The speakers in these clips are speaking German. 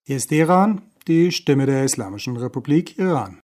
Hier ist Teheran, die Stimme der Islamischen Republik Iran.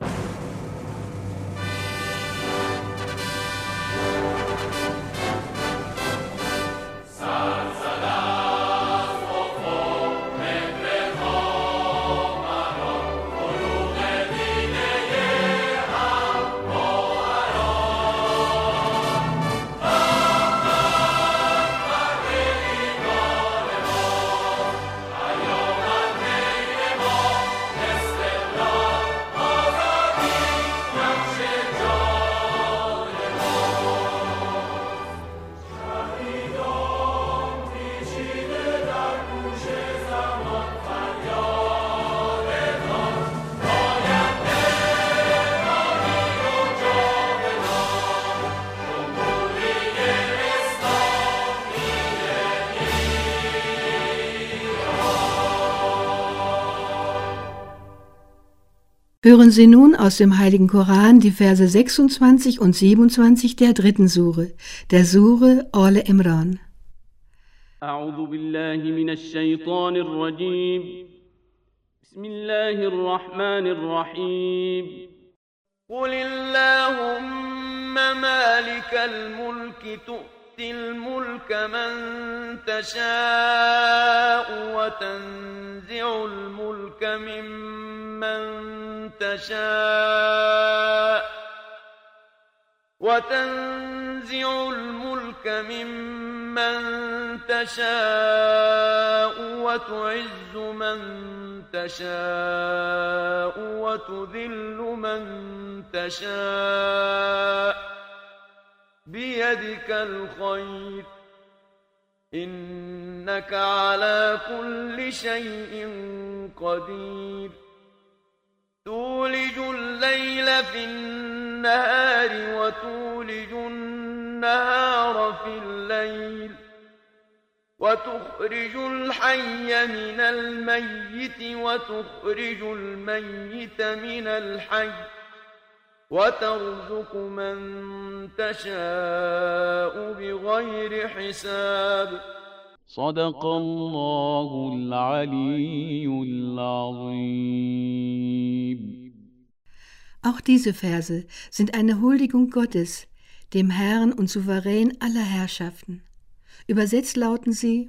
Hören Sie nun aus dem Heiligen Koran die Verse 26 und 27 der dritten Sure, der Sure Al-Imran. أعوذ بالله من الشيطان الرجيم بسم الله الرحمن الرحيم قل اللهم مالك الملك تؤتي الملك من تشاء وتنزع الملك ممن تشاء وتنزع الملك ممن تشاء وتعز من تشاء وتذل من تشاء بيدك الخير إنك على كل شيء قدير تولج الليل في النهار وتولج النهار في الليل وتخرج الحي من الميت وتخرج الميت من الحي وترزق من تشاء بغير حساب صدق الله العلي العظيم. Auch diese Verse sind eine Huldigung Gottes, dem Herrn und Souverän aller Herrschaften. Übersetzt lauten sie: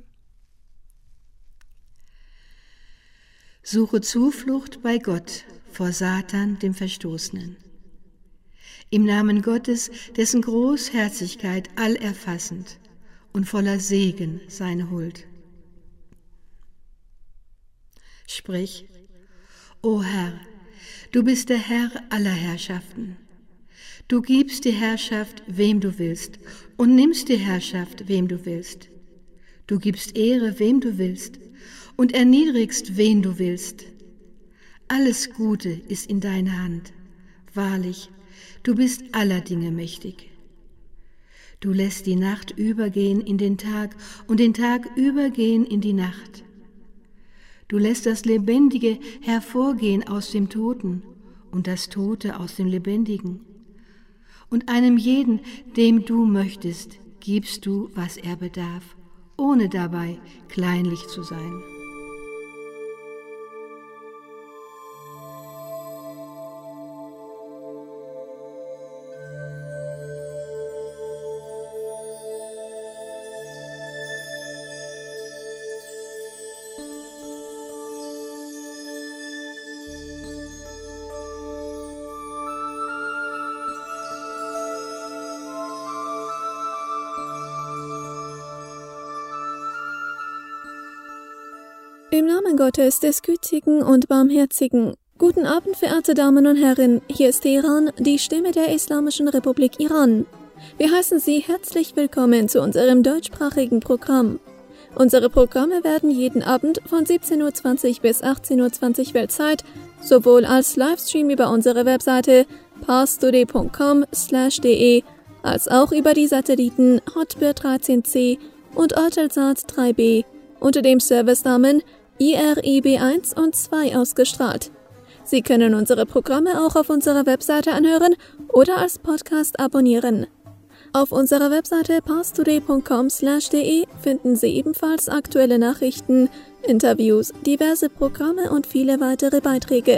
Suche Zuflucht bei Gott vor Satan, dem Verstoßenen. Im Namen Gottes, dessen Großherzigkeit allerfassend und voller Segen seine Huld. Sprich: O Herr, du bist der Herr aller Herrschaften. Du gibst die Herrschaft, wem du willst, und nimmst die Herrschaft, wem du willst. Du gibst Ehre, wem du willst, und erniedrigst, wen du willst. Alles Gute ist in deiner Hand. Wahrlich, du bist aller Dinge mächtig. Du lässt die Nacht übergehen in den Tag und den Tag übergehen in die Nacht. Du lässt das Lebendige hervorgehen aus dem Toten und das Tote aus dem Lebendigen. Und einem jeden, dem du möchtest, gibst du, was er bedarf, ohne dabei kleinlich zu sein. Im Namen Gottes, des Gütigen und Barmherzigen. Guten Abend, verehrte Damen und Herren. Hier ist Teheran, die Stimme der Islamischen Republik Iran. Wir heißen Sie herzlich willkommen zu unserem deutschsprachigen Programm. Unsere Programme werden jeden Abend von 17:20 bis 18:20 Weltzeit sowohl als Livestream über unsere Webseite parstoday.com/de als auch über die Satelliten Hotbird 13C und Eutelsat 3B unter dem Servicenamen IRIB1 und 2 ausgestrahlt. Sie können unsere Programme auch auf unserer Webseite anhören oder als Podcast abonnieren. Auf unserer Webseite parstoday.com/de finden Sie ebenfalls aktuelle Nachrichten, Interviews, diverse Programme und viele weitere Beiträge.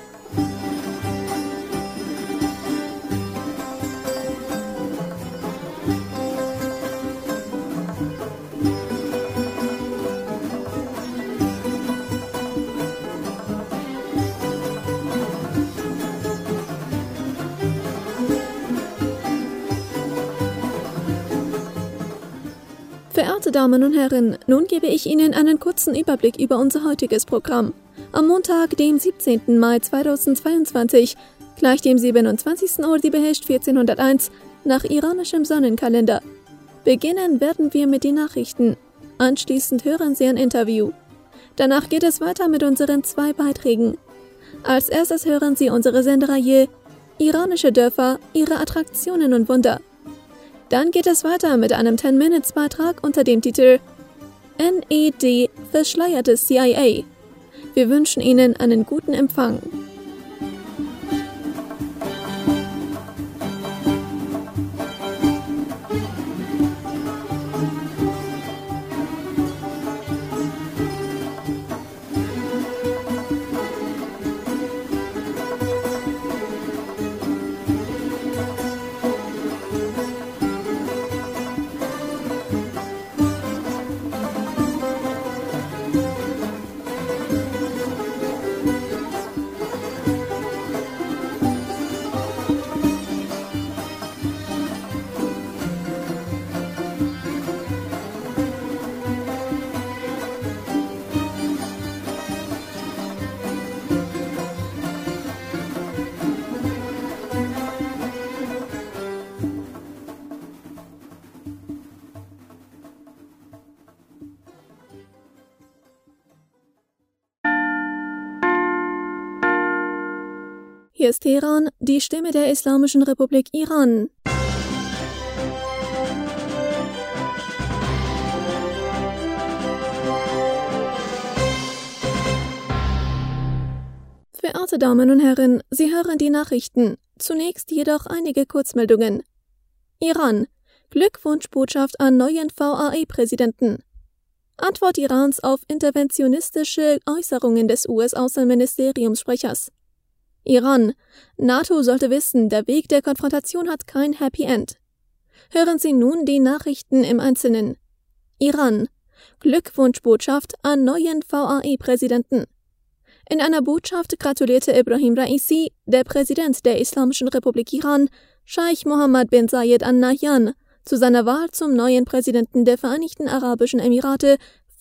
Verehrte Damen und Herren, nun gebe ich Ihnen einen kurzen Überblick über unser heutiges Programm. Am Montag, dem 17. Mai 2022, gleich dem 27. Ordibehesht 1401 nach iranischem Sonnenkalender. Beginnen werden wir mit den Nachrichten. Anschließend hören Sie ein Interview. Danach geht es weiter mit unseren 2 Beiträgen. Als erstes hören Sie unsere Sendereihe Iranische Dörfer, ihre Attraktionen und Wunder. Dann geht es weiter mit einem 10-Minutes-Beitrag unter dem Titel NED Verschleiertes CIA. Wir wünschen Ihnen einen guten Empfang. Hier ist Teheran, die Stimme der Islamischen Republik Iran. Verehrte Damen und Herren, Sie hören die Nachrichten. Zunächst jedoch einige Kurzmeldungen. Iran. Glückwunschbotschaft an neuen VAE-Präsidenten. Antwort Irans auf interventionistische Äußerungen des US-Außenministeriumssprechers. Iran. NATO sollte wissen, der Weg der Konfrontation hat kein Happy End. Hören Sie nun die Nachrichten im Einzelnen. Iran. Glückwunschbotschaft an neuen VAE-Präsidenten. In einer Botschaft gratulierte Ebrahim Raisi, der Präsident der Islamischen Republik Iran, Scheich Mohammed bin Zayed Al Nahyan, zu seiner Wahl zum neuen Präsidenten der Vereinigten Arabischen Emirate,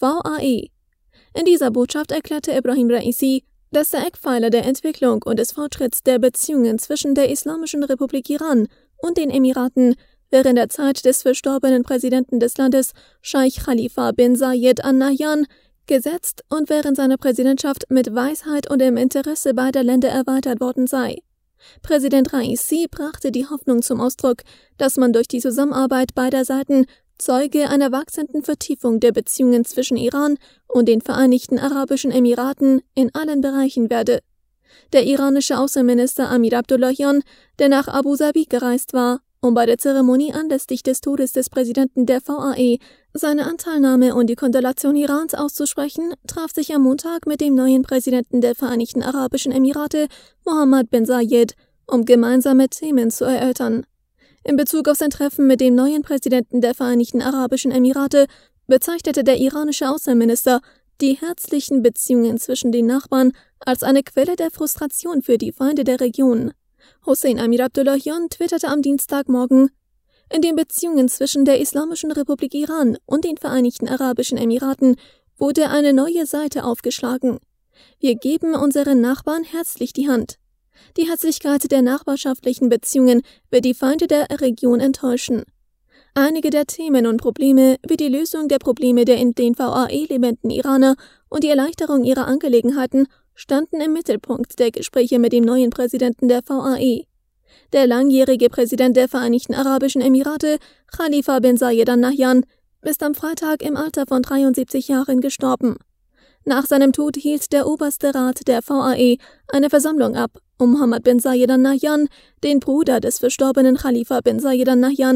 VAE. In dieser Botschaft erklärte Ebrahim Raisi, dass der Eckpfeiler der Entwicklung und des Fortschritts der Beziehungen zwischen der Islamischen Republik Iran und den Emiraten während der Zeit des verstorbenen Präsidenten des Landes, Scheich Khalifa bin Zayed Al Nahyan, gesetzt und während seiner Präsidentschaft mit Weisheit und im Interesse beider Länder erweitert worden sei. Präsident Raisi brachte die Hoffnung zum Ausdruck, dass man durch die Zusammenarbeit beider Seiten Zeuge einer wachsenden Vertiefung der Beziehungen zwischen Iran und den Vereinigten Arabischen Emiraten in allen Bereichen werde. Der iranische Außenminister Amir Abdullahian, der nach Abu Dhabi gereist war, um bei der Zeremonie anlässlich des Todes des Präsidenten der VAE seine Anteilnahme und die Kondolation Irans auszusprechen, traf sich am Montag mit dem neuen Präsidenten der Vereinigten Arabischen Emirate, Mohammed bin Zayed, um gemeinsame Themen zu erörtern. In Bezug auf sein Treffen mit dem neuen Präsidenten der Vereinigten Arabischen Emirate bezeichnete der iranische Außenminister die herzlichen Beziehungen zwischen den Nachbarn als eine Quelle der Frustration für die Feinde der Region. Hossein Amir Abdullahian twitterte am Dienstagmorgen: In den Beziehungen zwischen der Islamischen Republik Iran und den Vereinigten Arabischen Emiraten wurde eine neue Seite aufgeschlagen. Wir geben unseren Nachbarn herzlich die Hand. Die Herzlichkeit der nachbarschaftlichen Beziehungen wird die Feinde der Region enttäuschen. Einige der Themen und Probleme, wie die Lösung der Probleme der in den VAE lebenden Iraner und die Erleichterung ihrer Angelegenheiten, standen im Mittelpunkt der Gespräche mit dem neuen Präsidenten der VAE. Der langjährige Präsident der Vereinigten Arabischen Emirate, Khalifa bin Zayed Al Nahyan, ist am Freitag im Alter von 73 Jahren gestorben. Nach seinem Tod hielt der oberste Rat der VAE eine Versammlung ab, um Mohammed bin Zayed Al Nahyan, den Bruder des verstorbenen Khalifa bin Zayed Al Nahyan,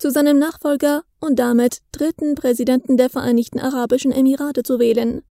zu seinem Nachfolger und damit dritten Präsidenten der Vereinigten Arabischen Emirate zu wählen.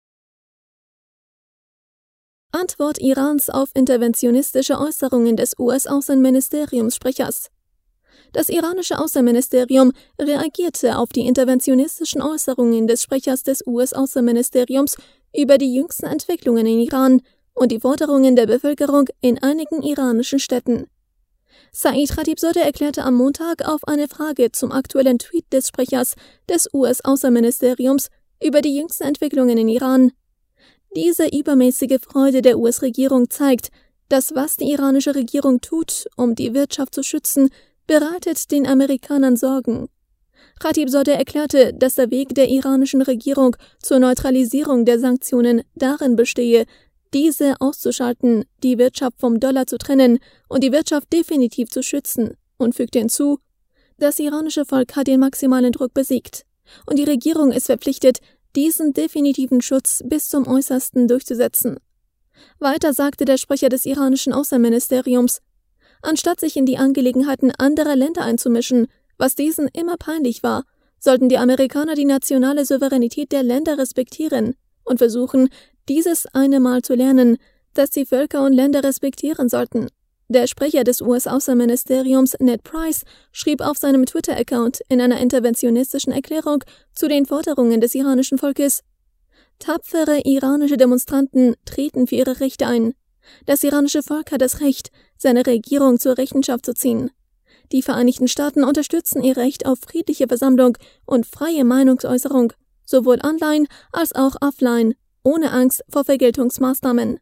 Antwort Irans auf interventionistische Äußerungen des US-Außenministeriumssprechers. Das iranische Außenministerium reagierte auf die interventionistischen Äußerungen des Sprechers des US-Außenministeriums über die jüngsten Entwicklungen in Iran und die Forderungen der Bevölkerung in einigen iranischen Städten. Said Khatibzadeh erklärte am Montag auf eine Frage zum aktuellen Tweet des Sprechers des US-Außenministeriums über die jüngsten Entwicklungen in Iran: Diese übermäßige Freude der US-Regierung zeigt, dass was die iranische Regierung tut, um die Wirtschaft zu schützen, bereitet den Amerikanern Sorgen. Khatibzadeh erklärte, dass der Weg der iranischen Regierung zur Neutralisierung der Sanktionen darin bestehe, diese auszuschalten, die Wirtschaft vom Dollar zu trennen und die Wirtschaft definitiv zu schützen, und fügte hinzu: Das iranische Volk hat den maximalen Druck besiegt und die Regierung ist verpflichtet, diesen definitiven Schutz bis zum Äußersten durchzusetzen. Weiter sagte der Sprecher des iranischen Außenministeriums: Anstatt sich in die Angelegenheiten anderer Länder einzumischen, was diesen immer peinlich war, sollten die Amerikaner die nationale Souveränität der Länder respektieren und versuchen, dieses eine Mal zu lernen, dass die Völker und Länder respektieren sollten. Der Sprecher des US-Außenministeriums, Ned Price, schrieb auf seinem Twitter-Account in einer interventionistischen Erklärung zu den Forderungen des iranischen Volkes: Tapfere iranische Demonstranten treten für ihre Rechte ein. Das iranische Volk hat das Recht, seine Regierung zur Rechenschaft zu ziehen. Die Vereinigten Staaten unterstützen ihr Recht auf friedliche Versammlung und freie Meinungsäußerung, sowohl online als auch offline, ohne Angst vor Vergeltungsmaßnahmen.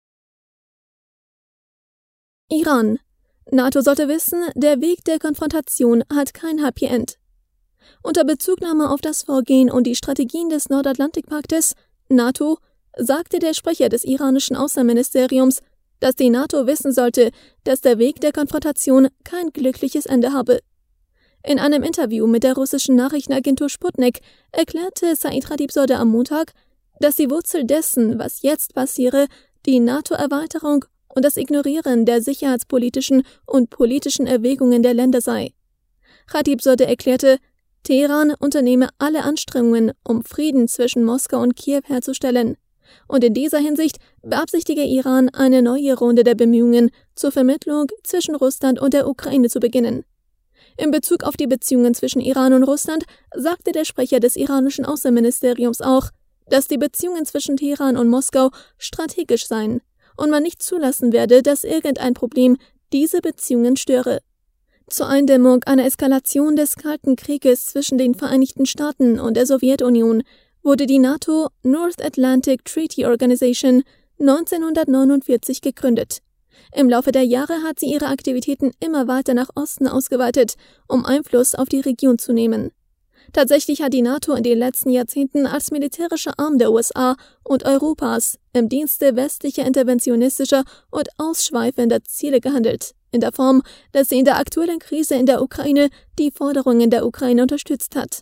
Iran. NATO sollte wissen, der Weg der Konfrontation hat kein Happy End. Unter Bezugnahme auf das Vorgehen und die Strategien des Nordatlantikpaktes, NATO, sagte der Sprecher des iranischen Außenministeriums, dass die NATO wissen sollte, dass der Weg der Konfrontation kein glückliches Ende habe. In einem Interview mit der russischen Nachrichtenagentur Sputnik erklärte Said Khatibzadeh am Montag, dass die Wurzel dessen, was jetzt passiere, die NATO-Erweiterung und das Ignorieren der sicherheitspolitischen und politischen Erwägungen der Länder sei. Khatibzadeh erklärte, Teheran unternehme alle Anstrengungen, um Frieden zwischen Moskau und Kiew herzustellen. Und in dieser Hinsicht beabsichtige Iran, eine neue Runde der Bemühungen zur Vermittlung zwischen Russland und der Ukraine zu beginnen. In Bezug auf die Beziehungen zwischen Iran und Russland sagte der Sprecher des iranischen Außenministeriums auch, dass die Beziehungen zwischen Teheran und Moskau strategisch seien und man nicht zulassen werde, dass irgendein Problem diese Beziehungen störe. Zur Eindämmung einer Eskalation des Kalten Krieges zwischen den Vereinigten Staaten und der Sowjetunion wurde die NATO North Atlantic Treaty Organization 1949 gegründet. Im Laufe der Jahre hat sie ihre Aktivitäten immer weiter nach Osten ausgeweitet, um Einfluss auf die Region zu nehmen. Tatsächlich hat die NATO in den letzten Jahrzehnten als militärischer Arm der USA und Europas im Dienste westlicher interventionistischer und ausschweifender Ziele gehandelt, in der Form, dass sie in der aktuellen Krise in der Ukraine die Forderungen der Ukraine unterstützt hat.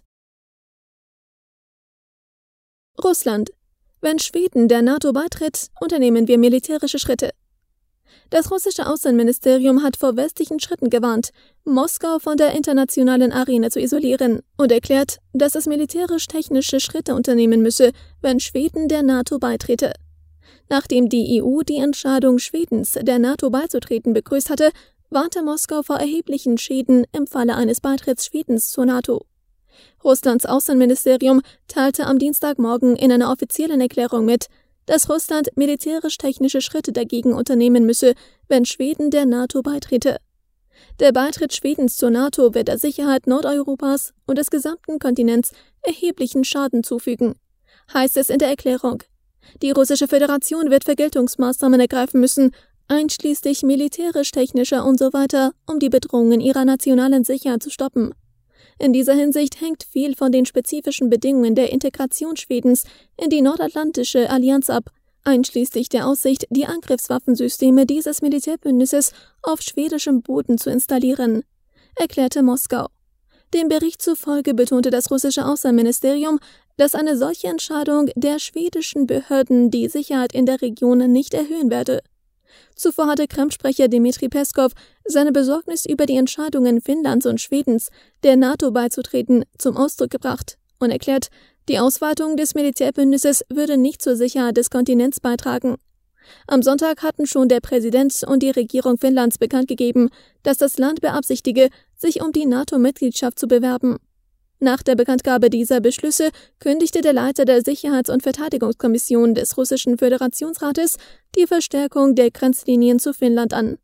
Russland. Wenn Schweden der NATO beitritt, unternehmen wir militärische Schritte. Das russische Außenministerium hat vor westlichen Schritten gewarnt, Moskau von der internationalen Arena zu isolieren und erklärt, dass es militärisch-technische Schritte unternehmen müsse, wenn Schweden der NATO beitrete. Nachdem die EU die Entscheidung Schwedens, der NATO beizutreten, begrüßt hatte, warnte Moskau vor erheblichen Schäden im Falle eines Beitritts Schwedens zur NATO. Russlands Außenministerium teilte am Dienstagmorgen in einer offiziellen Erklärung mit, dass Russland militärisch-technische Schritte dagegen unternehmen müsse, wenn Schweden der NATO beitrete. Der Beitritt Schwedens zur NATO wird der Sicherheit Nordeuropas und des gesamten Kontinents erheblichen Schaden zufügen, heißt es in der Erklärung. Die russische Föderation wird Vergeltungsmaßnahmen ergreifen müssen, einschließlich militärisch-technischer usw., um die Bedrohungen ihrer nationalen Sicherheit zu stoppen. In dieser Hinsicht hängt viel von den spezifischen Bedingungen der Integration Schwedens in die Nordatlantische Allianz ab, einschließlich der Aussicht, die Angriffswaffensysteme dieses Militärbündnisses auf schwedischem Boden zu installieren, erklärte Moskau. Dem Bericht zufolge betonte das russische Außenministerium, dass eine solche Entscheidung der schwedischen Behörden die Sicherheit in der Region nicht erhöhen werde. Zuvor hatte Kreml-Sprecher Dmitri Peskov seine Besorgnis über die Entscheidungen Finnlands und Schwedens, der NATO beizutreten, zum Ausdruck gebracht und erklärt, die Ausweitung des Militärbündnisses würde nicht zur Sicherheit des Kontinents beitragen. Am Sonntag hatten schon der Präsident und die Regierung Finnlands bekannt gegeben, dass das Land beabsichtige, sich um die NATO-Mitgliedschaft zu bewerben. Nach der Bekanntgabe dieser Beschlüsse kündigte der Leiter der Sicherheits- und Verteidigungskommission des Russischen Föderationsrates die Verstärkung der Grenzlinien zu Finnland an.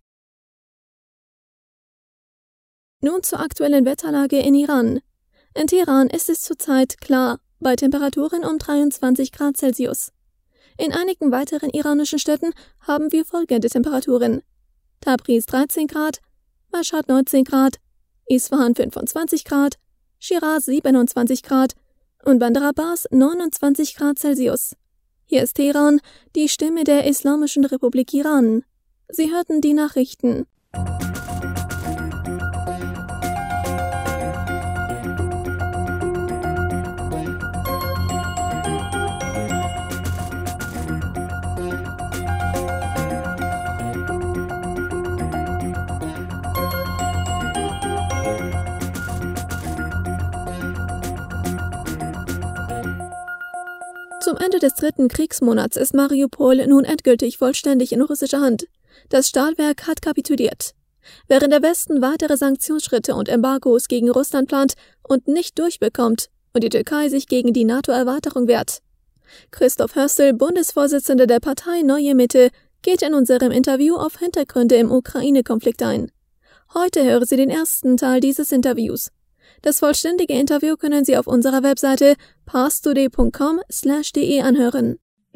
Nun zur aktuellen Wetterlage in Iran. In Teheran ist es zurzeit klar, bei Temperaturen um 23 Grad Celsius. In einigen weiteren iranischen Städten haben wir folgende Temperaturen: Tabriz 13 Grad, Mashhad 19 Grad, Isfahan 25 Grad, Shiraz 27 Grad und Bandar Abbas 29 Grad Celsius. Hier ist Teheran, die Stimme der Islamischen Republik Iran. Sie hörten die Nachrichten. Zum Ende des 3. Kriegsmonats ist Mariupol nun endgültig vollständig in russischer Hand. Das Stahlwerk hat kapituliert. Während der Westen weitere Sanktionsschritte und Embargos gegen Russland plant und nicht durchbekommt und die Türkei sich gegen die NATO-Erweiterung wehrt. Christoph Hörstel, Bundesvorsitzender der Partei Neue Mitte, geht in unserem Interview auf Hintergründe im Ukraine-Konflikt ein. Heute hören Sie den ersten Teil dieses Interviews. Das vollständige Interview können Sie auf unserer Webseite parstoday.com/de anhören.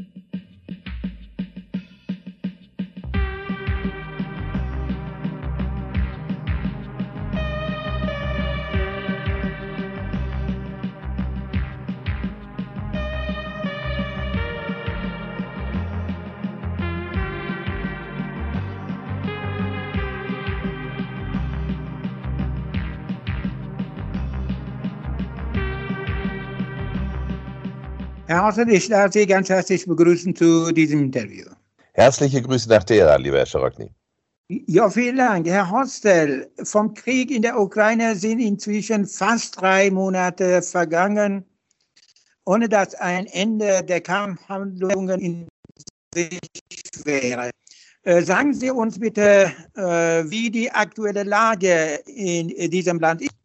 Herr Horstel, ich darf Sie ganz herzlich begrüßen zu diesem Interview. Herzliche Grüße nach Teheran, lieber Herr Scharokny. Ja, vielen Dank. Herr Horstel, vom Krieg in der Ukraine sind inzwischen fast 3 Monate vergangen, ohne dass ein Ende der Kampfhandlungen in Sicht wäre. Sagen Sie uns bitte, wie die aktuelle Lage in diesem Land ist.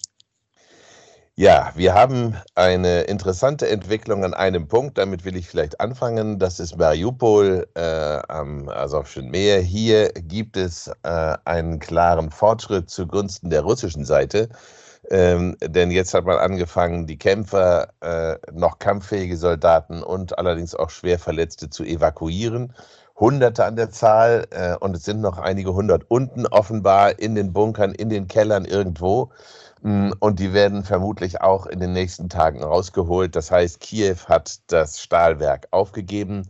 Ja, wir haben eine interessante Entwicklung an einem Punkt, damit will ich vielleicht anfangen. Das ist Mariupol am Asowschen Meer. Hier gibt es einen klaren Fortschritt zugunsten der russischen Seite. Denn jetzt hat man angefangen, die Kämpfer, noch kampffähige Soldaten und allerdings auch schwer Verletzte zu evakuieren. Hunderte an der Zahl und es sind noch einige hundert unten offenbar in den Bunkern, in den Kellern irgendwo. Und die werden vermutlich auch in den nächsten Tagen rausgeholt. Das heißt, Kiew hat das Stahlwerk aufgegeben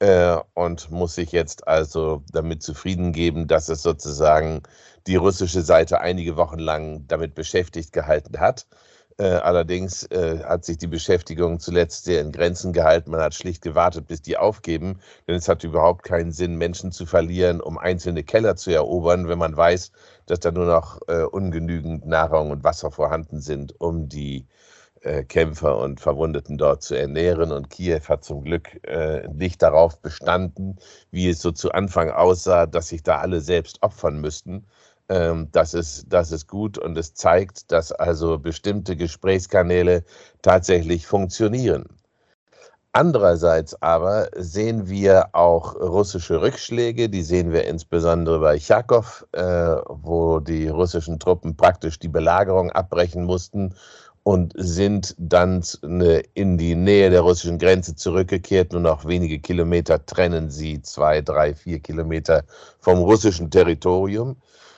und muss sich jetzt also damit zufrieden geben, dass es sozusagen die russische Seite einige Wochen lang damit beschäftigt gehalten hat. Allerdings hat sich die Beschäftigung zuletzt sehr in Grenzen gehalten. Man hat schlicht gewartet, bis die aufgeben, denn es hat überhaupt keinen Sinn, Menschen zu verlieren, um einzelne Keller zu erobern, wenn man weiß, dass da nur noch ungenügend Nahrung und Wasser vorhanden sind, um die Kämpfer und Verwundeten dort zu ernähren. Und Kiew hat zum Glück nicht darauf bestanden, wie es so zu Anfang aussah, dass sich da alle selbst opfern müssten. Das ist gut und es zeigt, dass also bestimmte Gesprächskanäle tatsächlich funktionieren. Andererseits aber sehen wir auch russische Rückschläge, die sehen wir insbesondere bei Charkow, wo die russischen Truppen praktisch die Belagerung abbrechen mussten und sind dann in die Nähe der russischen Grenze zurückgekehrt. Nur noch wenige Kilometer trennen sie, 2, 3, 4 Kilometer vom russischen Territorium.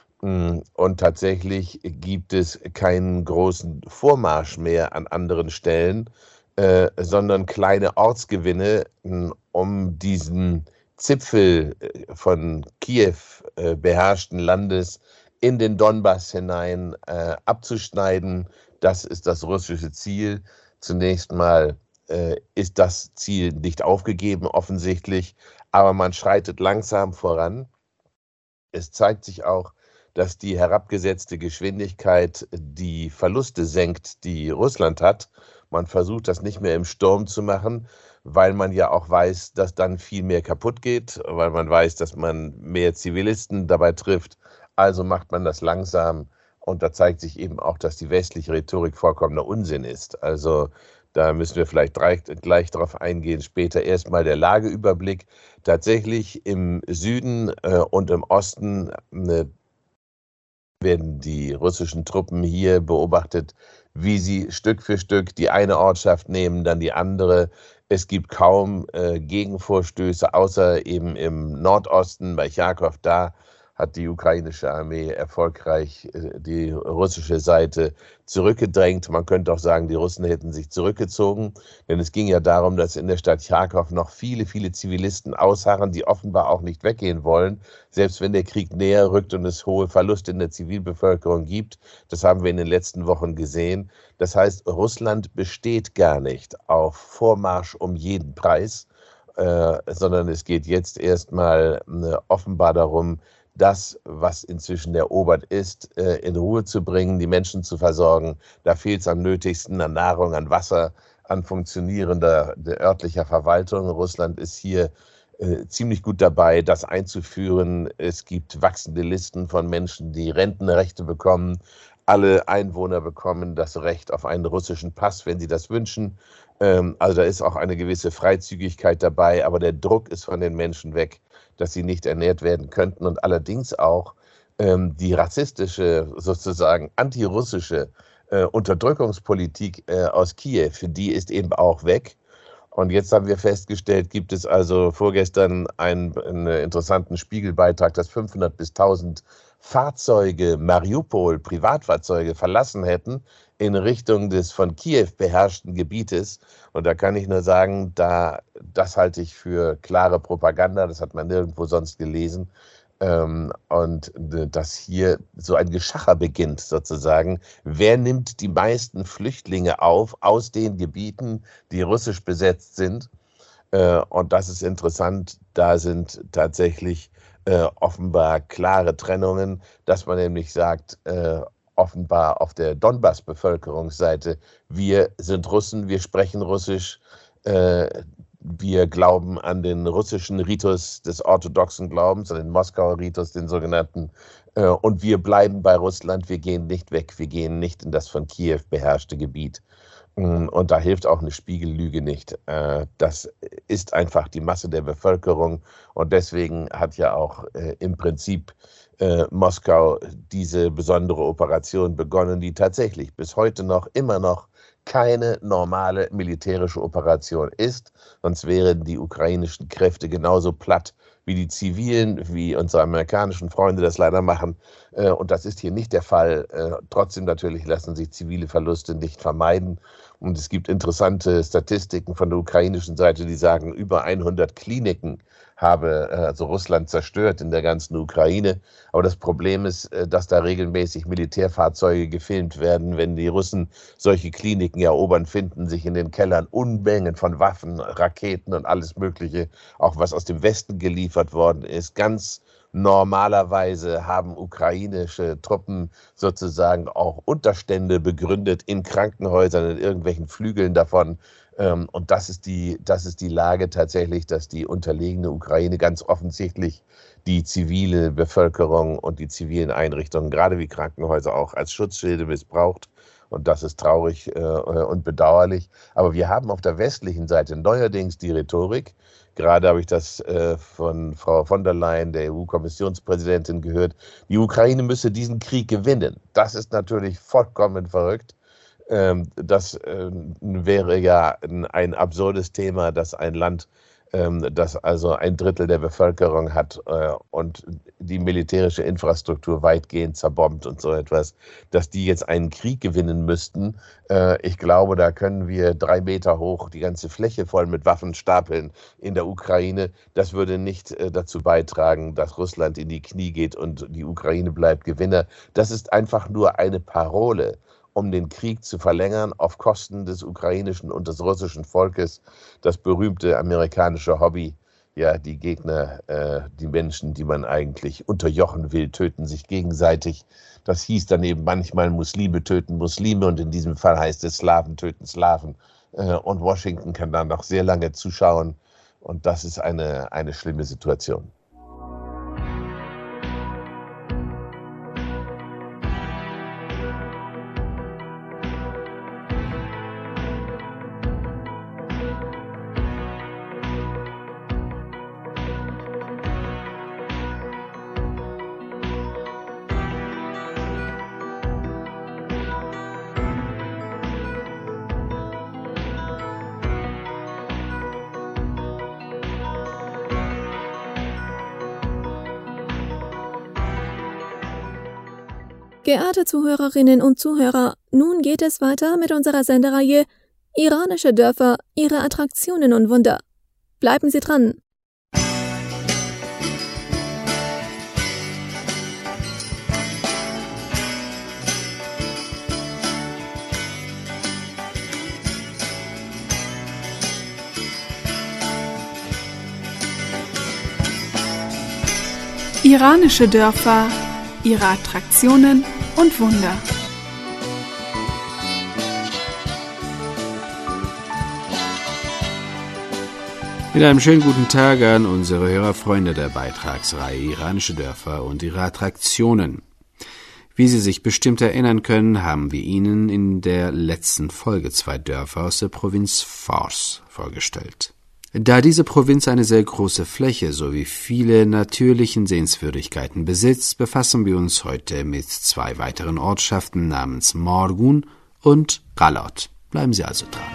Und tatsächlich gibt es keinen großen Vormarsch mehr an anderen Stellen, sondern kleine Ortsgewinne, um diesen Zipfel von Kiew beherrschten Landes in den Donbass hinein abzuschneiden. Das ist das russische Ziel. Zunächst mal ist das Ziel nicht aufgegeben, offensichtlich, aber man schreitet langsam voran. Es zeigt sich auch, dass die herabgesetzte Geschwindigkeit die Verluste senkt, die Russland hat. Man versucht das nicht mehr im Sturm zu machen, weil man ja auch weiß, dass dann viel mehr kaputt geht, weil man weiß, dass man mehr Zivilisten dabei trifft. Also macht man das langsam und da zeigt sich eben auch, dass die westliche Rhetorik vollkommener Unsinn ist. Also da müssen wir vielleicht gleich darauf eingehen. Später erstmal der Lageüberblick. Tatsächlich im Süden und im Osten werden die russischen Truppen hier beobachtet, wie sie Stück für Stück die eine Ortschaft nehmen, dann die andere. Es gibt kaum Gegenvorstöße, außer eben im Nordosten bei Charkow. Da hat die ukrainische Armee erfolgreich die russische Seite zurückgedrängt. Man könnte auch sagen, die Russen hätten sich zurückgezogen, denn es ging ja darum, dass in der Stadt Charkow noch viele, viele Zivilisten ausharren, die offenbar auch nicht weggehen wollen, selbst wenn der Krieg näher rückt und es hohe Verluste in der Zivilbevölkerung gibt. Das haben wir in den letzten Wochen gesehen. Das heißt, Russland besteht gar nicht auf Vormarsch um jeden Preis, sondern es geht jetzt erstmal offenbar darum, das, was inzwischen erobert ist, in Ruhe zu bringen, die Menschen zu versorgen. Da fehlt es am nötigsten an Nahrung, an Wasser, an funktionierender örtlicher Verwaltung. Russland ist hier ziemlich gut dabei, das einzuführen. Es gibt wachsende Listen von Menschen, die Rentenrechte bekommen. Alle Einwohner bekommen das Recht auf einen russischen Pass, wenn sie das wünschen. Also da ist auch eine gewisse Freizügigkeit dabei, aber der Druck ist von den Menschen weg, dass sie nicht ernährt werden könnten und allerdings auch die rassistische, sozusagen antirussische Unterdrückungspolitik aus Kiew, die ist eben auch weg. Und jetzt haben wir festgestellt, gibt es also vorgestern einen interessanten Spiegelbeitrag, dass 500 bis 1000 Fahrzeuge Mariupol, Privatfahrzeuge, verlassen hätten in Richtung des von Kiew beherrschten Gebietes. Und da kann ich nur sagen, das halte ich für klare Propaganda, das hat man nirgendwo sonst gelesen. Und dass hier so ein Geschacher beginnt sozusagen. Wer nimmt die meisten Flüchtlinge auf aus den Gebieten, die russisch besetzt sind? Und das ist interessant, da sind tatsächlich offenbar klare Trennungen, dass man nämlich sagt, offenbar auf der Donbass-Bevölkerungsseite, wir sind Russen, wir sprechen Russisch, wir glauben an den russischen Ritus des orthodoxen Glaubens, an den Moskauer Ritus, den sogenannten, und wir bleiben bei Russland, wir gehen nicht weg, wir gehen nicht in das von Kiew beherrschte Gebiet. Und da hilft auch eine Spiegellüge nicht. Das ist einfach die Masse der Bevölkerung und deswegen hat ja auch im Prinzip Moskau diese besondere Operation begonnen, die tatsächlich bis heute noch immer noch keine normale militärische Operation ist, sonst wären die ukrainischen Kräfte genauso platt wie die zivilen, wie unsere amerikanischen Freunde das leider machen. Und das ist hier nicht der Fall. Trotzdem natürlich lassen sich zivile Verluste nicht vermeiden. Und es gibt interessante Statistiken von der ukrainischen Seite, die sagen, über 100 Kliniken habe also Russland zerstört in der ganzen Ukraine. Aber das Problem ist, dass da regelmäßig Militärfahrzeuge gefilmt werden. Wenn die Russen solche Kliniken erobern, finden sich in den Kellern Unmengen von Waffen, Raketen und alles Mögliche, auch was aus dem Westen geliefert worden ist. Ganz normalerweise haben ukrainische Truppen sozusagen auch Unterstände begründet in Krankenhäusern, in irgendwelchen Flügeln davon. Und das ist die Lage tatsächlich, dass die unterlegene Ukraine ganz offensichtlich die zivile Bevölkerung und die zivilen Einrichtungen, gerade wie Krankenhäuser, auch als Schutzschilde missbraucht. Und das ist traurig und bedauerlich. Aber wir haben auf der westlichen Seite neuerdings die Rhetorik. Gerade habe ich das von Frau von der Leyen, der EU-Kommissionspräsidentin, gehört. Die Ukraine müsse diesen Krieg gewinnen. Das ist natürlich vollkommen verrückt. Das wäre ja ein absurdes Thema, dass ein Land, das also 1/3 der Bevölkerung hat und die militärische Infrastruktur weitgehend zerbombt und so etwas, dass die jetzt einen Krieg gewinnen müssten. Ich glaube, da können wir 3 Meter hoch die ganze Fläche voll mit Waffen stapeln in der Ukraine. Das würde nicht dazu beitragen, dass Russland in die Knie geht und die Ukraine bleibt Gewinner. Das ist einfach nur eine Parole. um den Krieg zu verlängern auf Kosten des ukrainischen und des russischen Volkes. Das berühmte amerikanische Hobby, ja, die Gegner, die Menschen, die man eigentlich unterjochen will, töten sich gegenseitig. Das hieß dann eben manchmal Muslime töten Muslime und in diesem Fall heißt es Slawen töten Slawen. Und Washington kann dann noch sehr lange zuschauen und das ist eine schlimme Situation. Geehrte Zuhörerinnen und Zuhörer, nun geht es weiter mit unserer Sendereihe Iranische Dörfer, ihre Attraktionen und Wunder. Bleiben Sie dran! Iranische Dörfer, ihre Attraktionen und Wunder. Mit einem schönen guten Tag an unsere Hörerfreunde der Beitragsreihe Iranische Dörfer und ihre Attraktionen. Wie Sie sich bestimmt erinnern können, haben wir Ihnen in der letzten Folge 2 Dörfer aus der Provinz Fars vorgestellt. Da diese Provinz eine sehr große Fläche sowie viele natürlichen Sehenswürdigkeiten besitzt, befassen wir uns heute mit 2 weiteren Ortschaften namens Margun und Galot. Bleiben Sie also dran.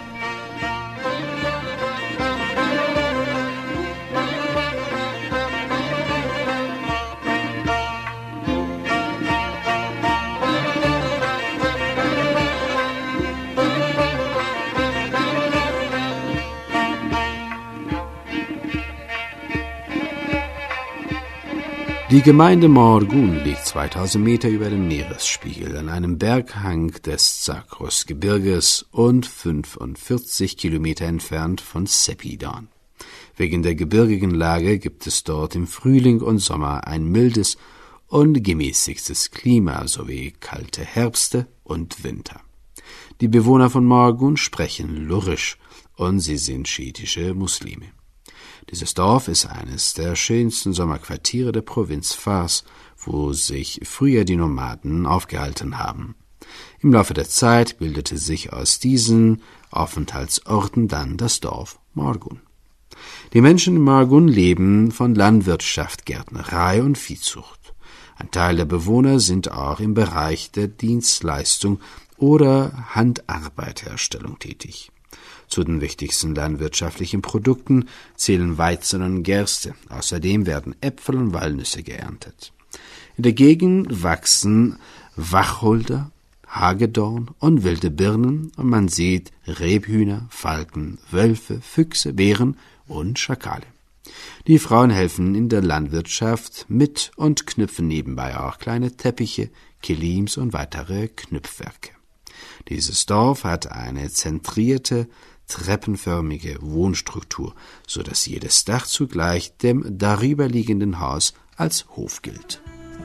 Die Gemeinde Margun liegt 2000 Meter über dem Meeresspiegel an einem Berghang des Zagros-Gebirges und 45 Kilometer entfernt von Sepidan. Wegen der gebirgigen Lage gibt es dort im Frühling und Sommer ein mildes und gemäßigtes Klima sowie kalte Herbste und Winter. Die Bewohner von Margun sprechen Lurisch und sie sind schiitische Muslime. Dieses Dorf ist eines der schönsten Sommerquartiere der Provinz Fars, wo sich früher die Nomaden aufgehalten haben. Im Laufe der Zeit bildete sich aus diesen Aufenthaltsorten dann das Dorf Margun. Die Menschen in Margun leben von Landwirtschaft, Gärtnerei und Viehzucht. Ein Teil der Bewohner sind auch im Bereich der Dienstleistung oder Handarbeiterstellung tätig. Zu den wichtigsten landwirtschaftlichen Produkten zählen Weizen und Gerste. Außerdem werden Äpfel und Walnüsse geerntet. In der Gegend wachsen Wacholder, Hagedorn und wilde Birnen und man sieht Rebhühner, Falken, Wölfe, Füchse, Bären und Schakale. Die Frauen helfen in der Landwirtschaft mit und knüpfen nebenbei auch kleine Teppiche, Kilims und weitere Knüpfwerke. Dieses Dorf hat eine zentrierte, treppenförmige Wohnstruktur, so dass jedes Dach zugleich dem darüberliegenden Haus als Hof gilt.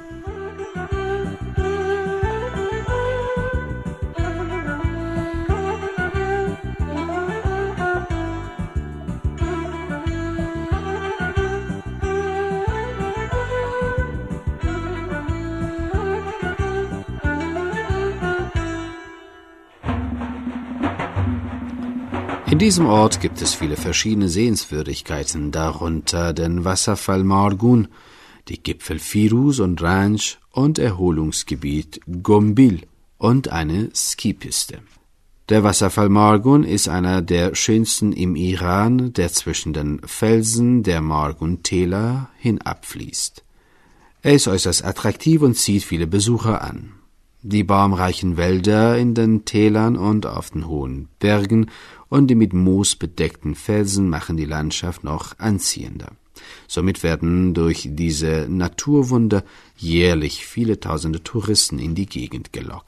In diesem Ort gibt es viele verschiedene Sehenswürdigkeiten, darunter den Wasserfall Margun, die Gipfel Firuz und Ranch und Erholungsgebiet Gombil und eine Skipiste. Der Wasserfall Margun ist einer der schönsten im Iran, der zwischen den Felsen der Margun-Täler hinabfließt. Er ist äußerst attraktiv und zieht viele Besucher an. Die baumreichen Wälder in den Tälern und auf den hohen Bergen und die mit Moos bedeckten Felsen machen die Landschaft noch anziehender. Somit werden durch diese Naturwunder jährlich viele tausende Touristen in die Gegend gelockt.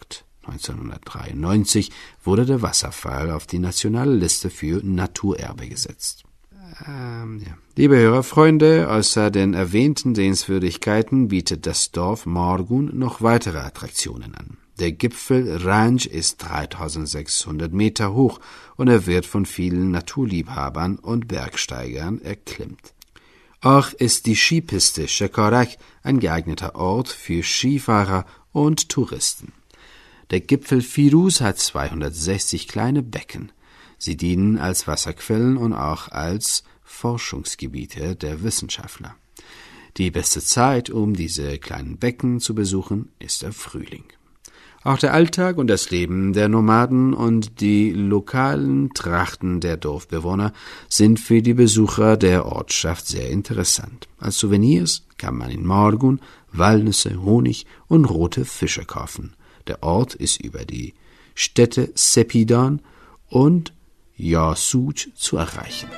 1993 wurde der Wasserfall auf die nationale Liste für Naturerbe gesetzt. Liebe Hörerfreunde, außer den erwähnten Sehenswürdigkeiten bietet das Dorf Morgun noch weitere Attraktionen an. Der Gipfel Ranj ist 3600 Meter hoch und er wird von vielen Naturliebhabern und Bergsteigern erklimmt. Auch ist die Skipiste Shekarak ein geeigneter Ort für Skifahrer und Touristen. Der Gipfel Firuz hat 260 kleine Becken. Sie dienen als Wasserquellen und auch als Forschungsgebiete der Wissenschaftler. Die beste Zeit, um diese kleinen Becken zu besuchen, ist der Frühling. Auch der Alltag und das Leben der Nomaden und die lokalen Trachten der Dorfbewohner sind für die Besucher der Ortschaft sehr interessant. Als Souvenirs kann man in Morgun Walnüsse, Honig und rote Fische kaufen. Der Ort ist über die Städte Sepidon und Yasuj zu erreichen.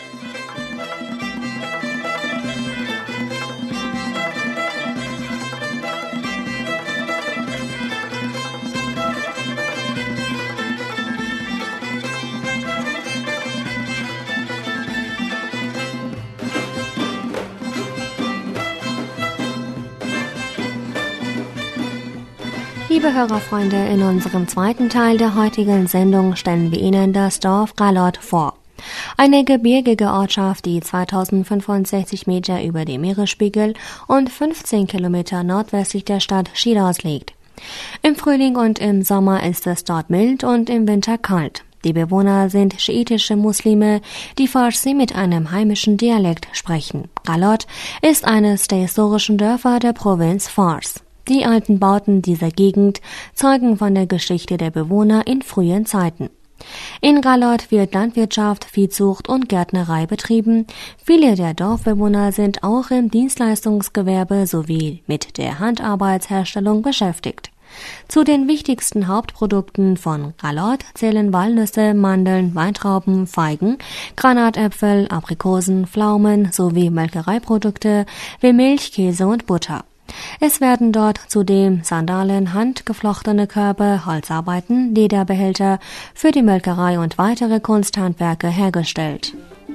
Liebe Hörerfreunde, in unserem zweiten Teil der heutigen Sendung stellen wir Ihnen das Dorf Galot vor. Eine gebirgige Ortschaft, die 2065 Meter über dem Meeresspiegel und 15 Kilometer nordwestlich der Stadt Shiraz liegt. Im Frühling und im Sommer ist es dort mild und im Winter kalt. Die Bewohner sind schiitische Muslime, die Farsi mit einem heimischen Dialekt sprechen. Galot ist eines der historischen Dörfer der Provinz Fars. Die alten Bauten dieser Gegend zeugen von der Geschichte der Bewohner in frühen Zeiten. In Galot wird Landwirtschaft, Viehzucht und Gärtnerei betrieben. Viele der Dorfbewohner sind auch im Dienstleistungsgewerbe sowie mit der Handarbeitsherstellung beschäftigt. Zu den wichtigsten Hauptprodukten von Galot zählen Walnüsse, Mandeln, Weintrauben, Feigen, Granatäpfel, Aprikosen, Pflaumen sowie Molkereiprodukte wie Milch, Käse und Butter. Es werden dort zudem Sandalen, handgeflochtene Körbe, Holzarbeiten, Lederbehälter für die Molkerei und weitere Kunsthandwerke hergestellt.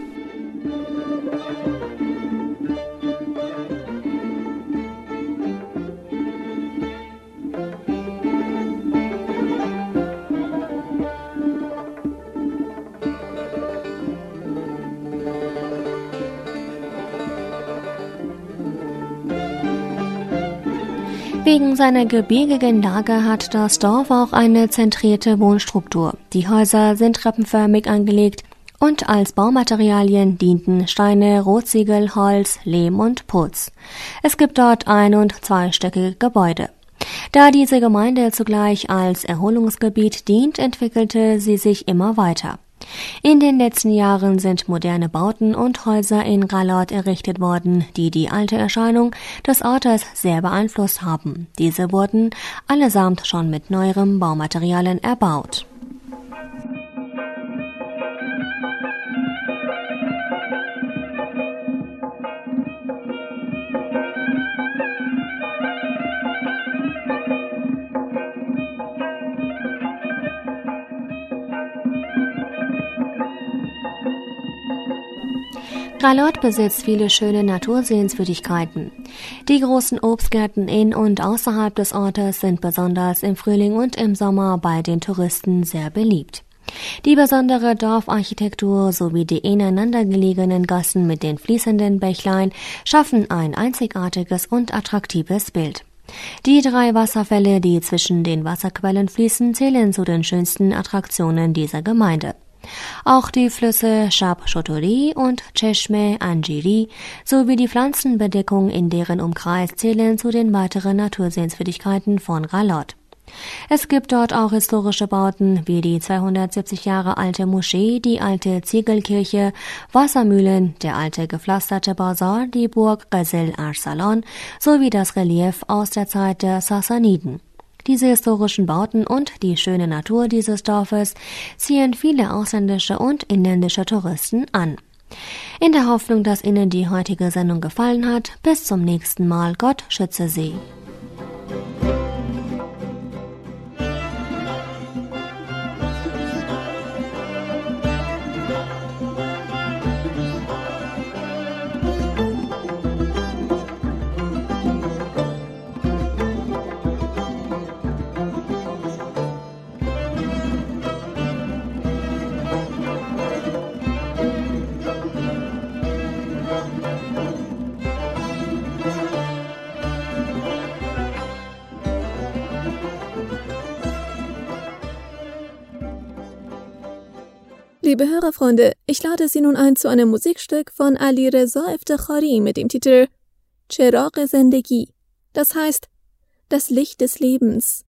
Wegen seiner gebirgigen Lage hat das Dorf auch eine zentrierte Wohnstruktur. Die Häuser sind treppenförmig angelegt und als Baumaterialien dienten Steine, Rotziegel, Holz, Lehm und Putz. Es gibt dort ein- und zweistöckige Gebäude. Da diese Gemeinde zugleich als Erholungsgebiet dient, entwickelte sie sich immer weiter. In den letzten Jahren sind moderne Bauten und Häuser in Galot errichtet worden, die die alte Erscheinung des Ortes sehr beeinflusst haben. Diese wurden allesamt schon mit neueren Baumaterialien erbaut. Galot besitzt viele schöne Natursehenswürdigkeiten. Die großen Obstgärten in und außerhalb des Ortes sind besonders im Frühling und im Sommer bei den Touristen sehr beliebt. Die besondere Dorfarchitektur sowie die ineinander gelegenen Gassen mit den fließenden Bächlein schaffen ein einzigartiges und attraktives Bild. Die 3 Wasserfälle, die zwischen den Wasserquellen fließen, zählen zu den schönsten Attraktionen dieser Gemeinde. Auch die Flüsse Shab Shotori und Cheshme Anjiri sowie die Pflanzenbedeckung in deren Umkreis zählen zu den weiteren Natursehenswürdigkeiten von Galot. Es gibt dort auch historische Bauten wie die 270 Jahre alte Moschee, die alte Ziegelkirche, Wassermühlen, der alte gepflasterte Bazar, die Burg Ghazal Arsalan sowie das Relief aus der Zeit der Sassaniden. Diese historischen Bauten und die schöne Natur dieses Dorfes ziehen viele ausländische und inländische Touristen an. In der Hoffnung, dass Ihnen die heutige Sendung gefallen hat, bis zum nächsten Mal. Gott schütze Sie. Liebe Hörerfreunde, ich lade Sie nun ein zu einem Musikstück von Ali Reza Eftekhari mit dem Titel Cheragh Zendegi, das heißt das Licht des Lebens.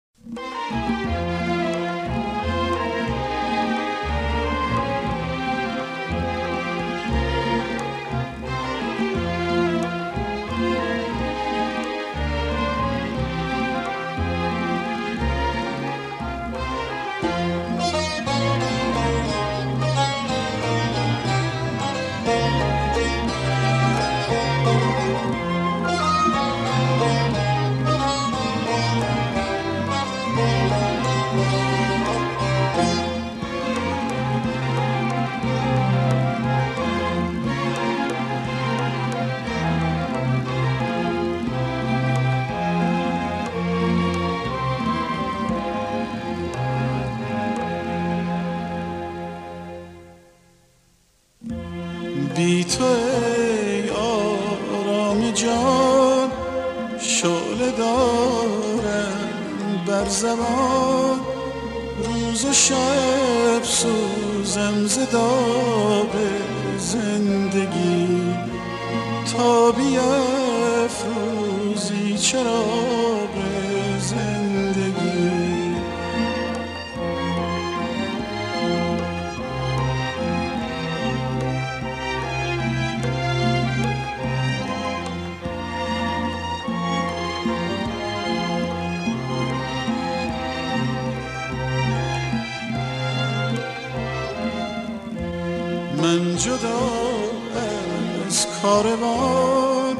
بی تو ای آرام جان شعله دارم بر زبان، روز و شب سوزم ز داغ زندگی، تا بیفروزی چراغ زندگی. من جدا از کاروان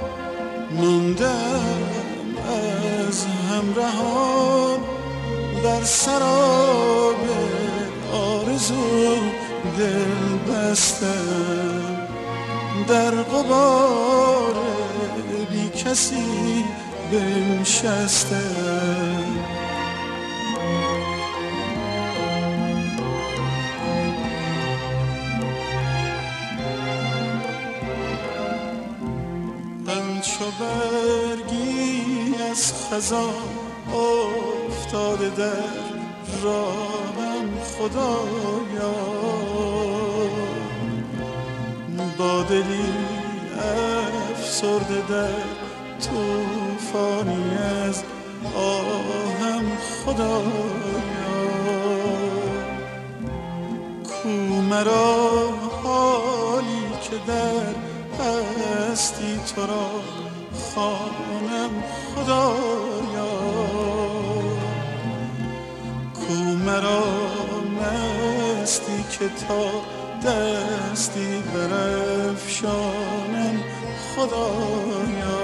موندم از همراهان، در سراب آرزو دل بستم، در غبار بی کسی بنشستم. چو برگی از خزان افتاده در راهم خدایا، با دلی افسرده در طوفانی از آهم خدایا. کو مرا حالی که در هستی تو را خوانم خدایا، کو مرا مستی که تا دستی برافشانم خدایا.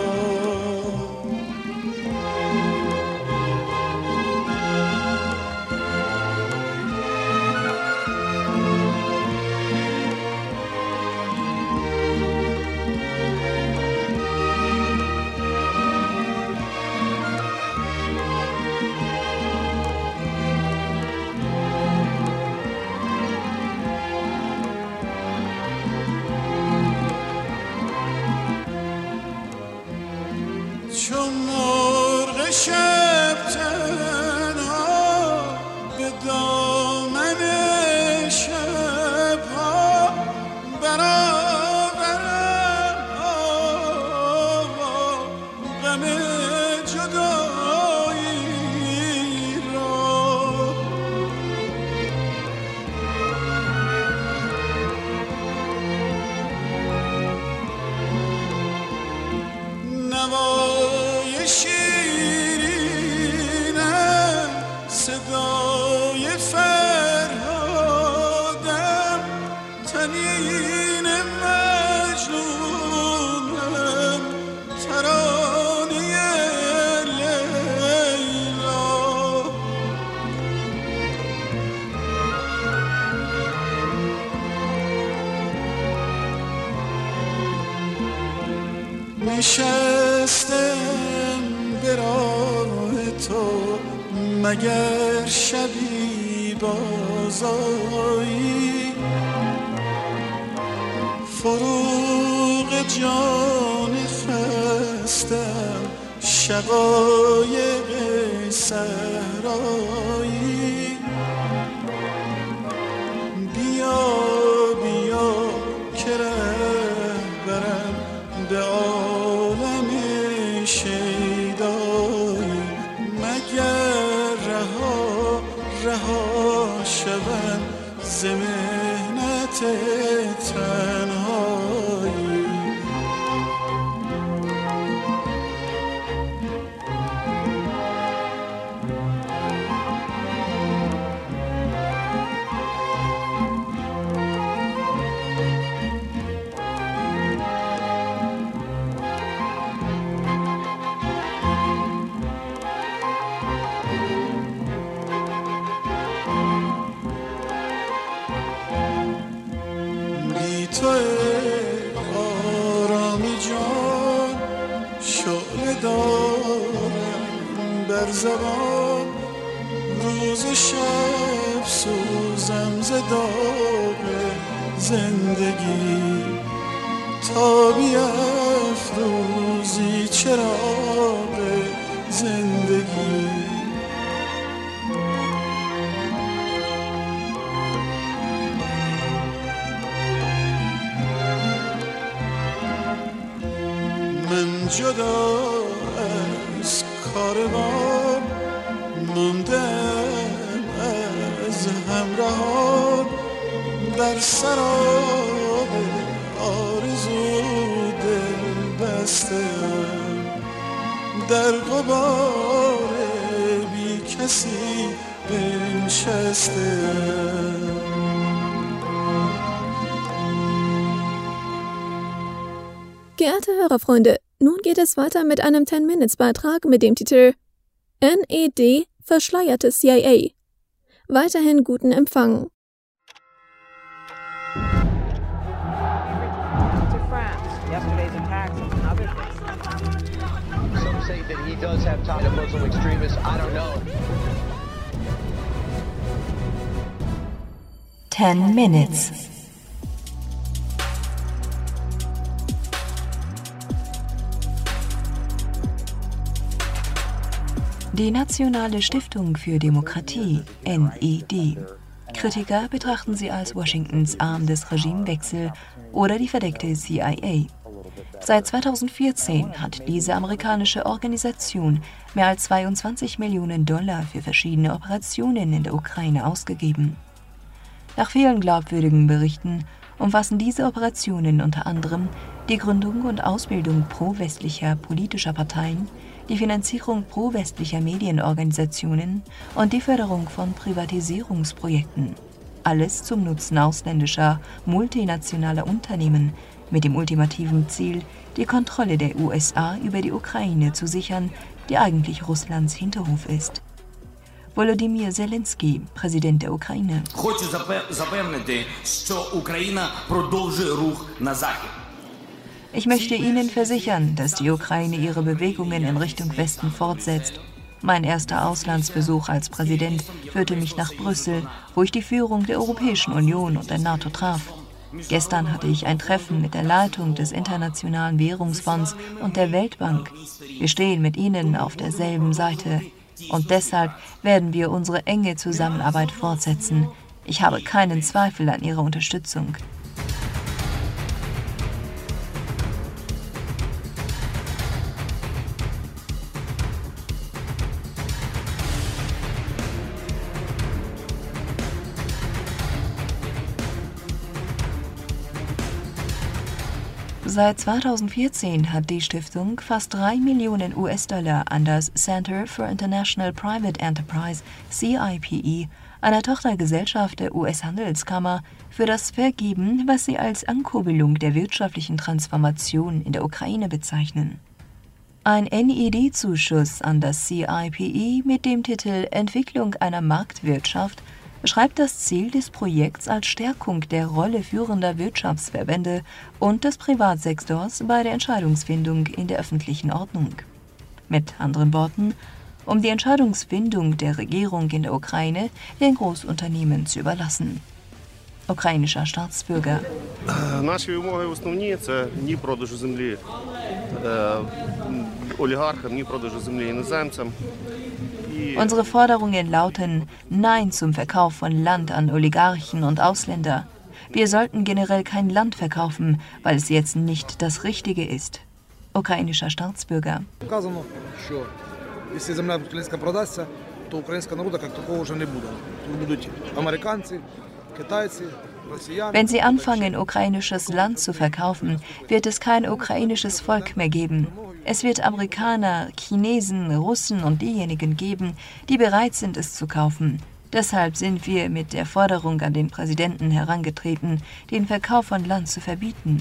چون مرغ شب تنها به دامن شبها برآورم غم جدایی را. نوای شیرینم صدای فرهادم، طنین مجنونم ترانه لیلا. نشستم به راه تو مگر شبی بازایی، فروغ جان خستم شقایق صحرایی. بیا ز مهنت تنهایی. تو آرامی جان شعله دارم بر زبان، روز شب سوزم ز داغ زندگی، تا بیفروزی چراغ زندگی. من جدا از کاروان موندم از همراهان، در سراب آرزو دل بستم، در غبار بی کسی بنشستم. Geehrte Hörerfreunde, nun geht es weiter mit einem 10-Minutes-Beitrag mit dem Titel NED verschleierte CIA. Weiterhin guten Empfang. Some say that he does have ties to Muslim extremists. I don't know. 10 Minutes. Die Nationale Stiftung für Demokratie, NED. Kritiker betrachten sie als Washingtons Arm des Regimewechsels oder die verdeckte CIA. Seit 2014 hat diese amerikanische Organisation mehr als $22 Millionen für verschiedene Operationen in der Ukraine ausgegeben. Nach vielen glaubwürdigen Berichten umfassen diese Operationen unter anderem die Gründung und Ausbildung pro-westlicher politischer Parteien, die Finanzierung pro-westlicher Medienorganisationen und die Förderung von Privatisierungsprojekten. Alles zum Nutzen ausländischer, multinationaler Unternehmen mit dem ultimativen Ziel, die Kontrolle der USA über die Ukraine zu sichern, die eigentlich Russlands Hinterhof ist. Volodymyr Zelensky, Präsident der Ukraine. Ich möchte Ihnen versichern, dass die Ukraine ihre Bewegungen in Richtung Westen fortsetzt. Mein erster Auslandsbesuch als Präsident führte mich nach Brüssel, wo ich die Führung der Europäischen Union und der NATO traf. Gestern hatte ich ein Treffen mit der Leitung des Internationalen Währungsfonds und der Weltbank. Wir stehen mit ihnen auf derselben Seite. Und deshalb werden wir unsere enge Zusammenarbeit fortsetzen. Ich habe keinen Zweifel an Ihrer Unterstützung. Seit 2014 hat die Stiftung fast $3 Millionen an das Center for International Private Enterprise, CIPE, einer Tochtergesellschaft der US-Handelskammer, für das vergeben, was sie als Ankurbelung der wirtschaftlichen Transformation in der Ukraine bezeichnen. Ein NED-Zuschuss an das CIPE mit dem Titel Entwicklung einer Marktwirtschaft beschreibt das Ziel des Projekts als Stärkung der Rolle führender Wirtschaftsverbände und des Privatsektors bei der Entscheidungsfindung in der öffentlichen Ordnung. Mit anderen Worten, um die Entscheidungsfindung der Regierung in der Ukraine den Großunternehmen zu überlassen. Ukrainischer Staatsbürger. Наші вимоги основні – це ні продажу землі олігархам, ні продажу землі іноземцям. Unsere Forderungen lauten Nein zum Verkauf von Land an Oligarchen und Ausländer. Wir sollten generell kein Land verkaufen, weil es jetzt nicht das Richtige ist. Ukrainischer Staatsbürger. Wenn sie anfangen, ukrainisches Land zu verkaufen, wird es kein ukrainisches Volk mehr geben. Es wird Amerikaner, Chinesen, Russen und diejenigen geben, die bereit sind, es zu kaufen. Deshalb sind wir mit der Forderung an den Präsidenten herangetreten, den Verkauf von Land zu verbieten.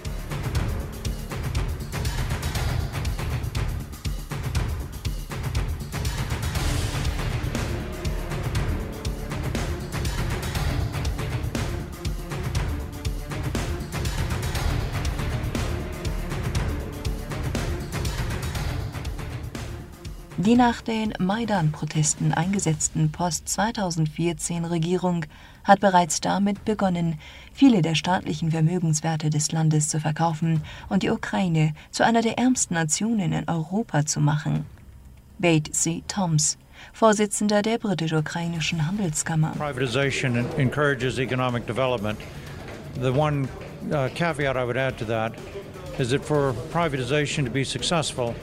Die nach den Maidan-Protesten eingesetzten Post-2014-Regierung hat bereits damit begonnen, viele der staatlichen Vermögenswerte des Landes zu verkaufen und die Ukraine zu einer der ärmsten Nationen in Europa zu machen. Bate C. Toms, Vorsitzender der britisch-ukrainischen Handelskammer. Privatization encourages economic development. The one caveat I would add to that is that for privatization to be successful,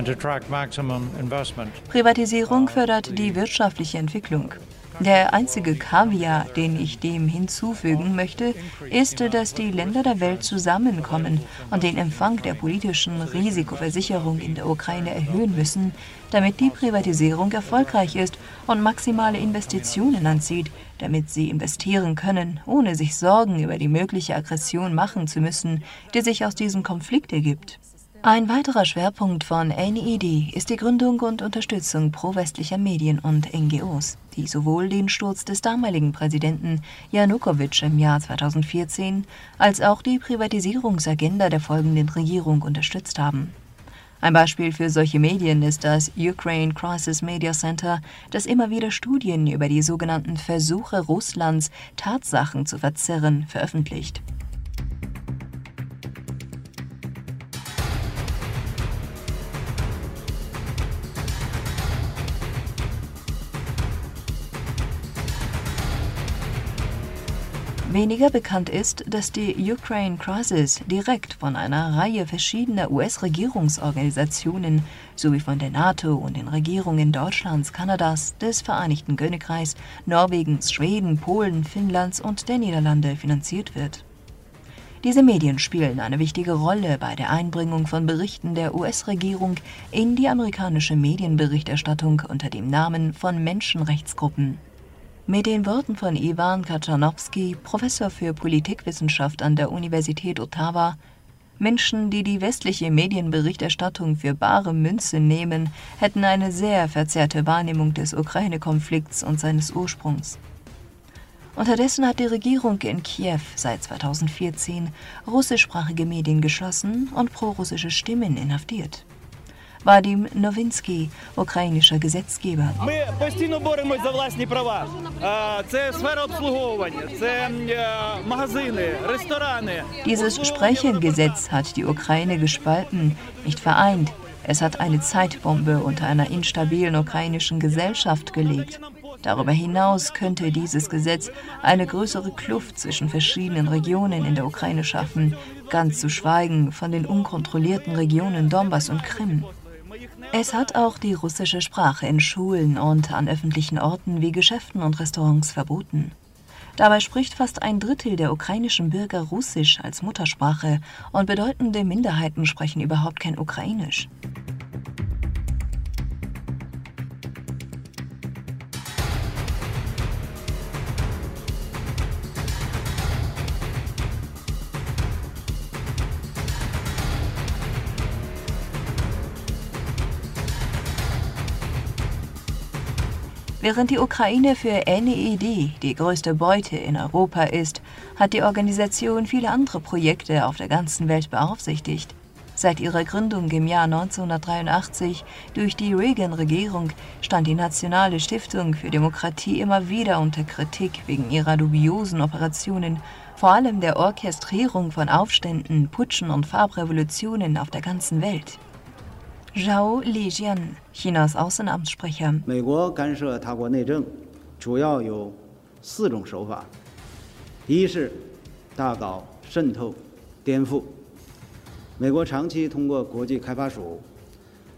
Privatisierung fördert die wirtschaftliche Entwicklung. Der einzige Kaviar, den ich dem hinzufügen möchte, ist, dass die Länder der Welt zusammenkommen und den Empfang der politischen Risikoversicherung in der Ukraine erhöhen müssen, damit die Privatisierung erfolgreich ist und maximale Investitionen anzieht, damit sie investieren können, ohne sich Sorgen über die mögliche Aggression machen zu müssen, die sich aus diesem Konflikt ergibt. Ein weiterer Schwerpunkt von NED ist die Gründung und Unterstützung pro-westlicher Medien und NGOs, die sowohl den Sturz des damaligen Präsidenten Janukowitsch im Jahr 2014 als auch die Privatisierungsagenda der folgenden Regierung unterstützt haben. Ein Beispiel für solche Medien ist das Ukraine Crisis Media Center, das immer wieder Studien über die sogenannten Versuche Russlands, Tatsachen zu verzerren, veröffentlicht. Weniger bekannt ist, dass die Ukraine Crisis direkt von einer Reihe verschiedener US-Regierungsorganisationen sowie von der NATO und den Regierungen Deutschlands, Kanadas, des Vereinigten Königreichs, Norwegens, Schweden, Polen, Finnlands und der Niederlande finanziert wird. Diese Medien spielen eine wichtige Rolle bei der Einbringung von Berichten der US-Regierung in die amerikanische Medienberichterstattung unter dem Namen von Menschenrechtsgruppen. Mit den Worten von Iwan Kaczanowski, Professor für Politikwissenschaft an der Universität Ottawa: Menschen, die die westliche Medienberichterstattung für bare Münze nehmen, hätten eine sehr verzerrte Wahrnehmung des Ukraine-Konflikts und seines Ursprungs. Unterdessen hat die Regierung in Kiew seit 2014 russischsprachige Medien geschlossen und prorussische Stimmen inhaftiert. Vadim Novinsky, ukrainischer Gesetzgeber. Dieses Sprechergesetz hat die Ukraine gespalten, nicht vereint. Es hat eine Zeitbombe unter einer instabilen ukrainischen Gesellschaft gelegt. Darüber hinaus könnte dieses Gesetz eine größere Kluft zwischen verschiedenen Regionen in der Ukraine schaffen, ganz zu schweigen von den unkontrollierten Regionen Donbass und Krim. Es hat auch die russische Sprache in Schulen und an öffentlichen Orten wie Geschäften und Restaurants verboten. Dabei spricht fast ein Drittel der ukrainischen Bürger Russisch als Muttersprache und bedeutende Minderheiten sprechen überhaupt kein Ukrainisch. Während die Ukraine für NED die größte Beute in Europa ist, hat die Organisation viele andere Projekte auf der ganzen Welt beaufsichtigt. Seit ihrer Gründung im Jahr 1983 durch die Reagan-Regierung stand die Nationale Stiftung für Demokratie immer wieder unter Kritik wegen ihrer dubiosen Operationen, vor allem der Orchestrierung von Aufständen, Putschen und Farbrevolutionen auf der ganzen Welt. Zhao Lijian, Chinas Außenamtssprecher. 美国干涉他国内政主要有4种手法。一是大搞渗透、颠覆。美国长期通过国际开发署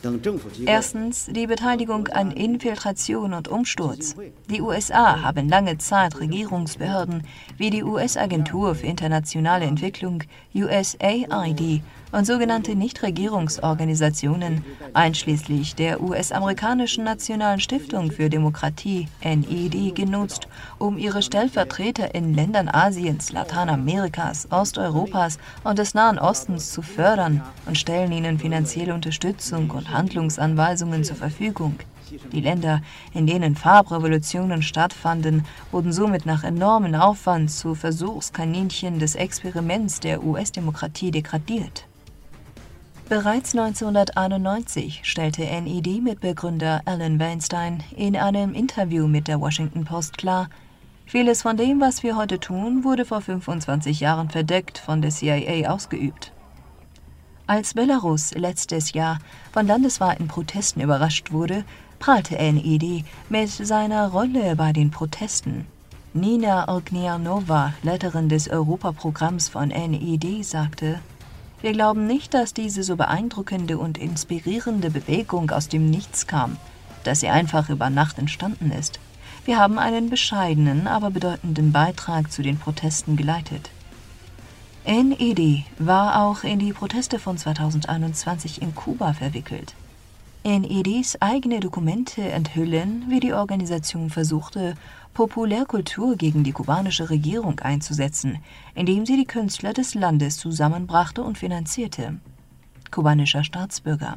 Erstens die Beteiligung an Infiltration und Umsturz. Die USA haben lange Zeit Regierungsbehörden wie die US-Agentur für internationale Entwicklung USAID und sogenannte Nichtregierungsorganisationen, einschließlich der US-amerikanischen Nationalen Stiftung für Demokratie NED, genutzt, um ihre Stellvertreter in Ländern Asiens, Lateinamerikas, Osteuropas und des Nahen Ostens zu fördern und stellen ihnen finanzielle Unterstützung und Handlungsanweisungen zur Verfügung. Die Länder, in denen Farbrevolutionen stattfanden, wurden somit nach enormem Aufwand zu Versuchskaninchen des Experiments der US-Demokratie degradiert. Bereits 1991 stellte NED-Mitbegründer Alan Weinstein in einem Interview mit der Washington Post klar, vieles von dem, was wir heute tun, wurde vor 25 Jahren verdeckt von der CIA ausgeübt. Als Belarus letztes Jahr von landesweiten Protesten überrascht wurde, prahlte NED mit seiner Rolle bei den Protesten. Nina Ognianova, Leiterin des Europaprogramms von NED, sagte: Wir glauben nicht, dass diese so beeindruckende und inspirierende Bewegung aus dem Nichts kam, dass sie einfach über Nacht entstanden ist. Wir haben einen bescheidenen, aber bedeutenden Beitrag zu den Protesten geleitet. NED war auch in die Proteste von 2021 in Kuba verwickelt. NEDs eigene Dokumente enthüllen, wie die Organisation versuchte, Populärkultur gegen die kubanische Regierung einzusetzen, indem sie die Künstler des Landes zusammenbrachte und finanzierte. Kubanischer Staatsbürger.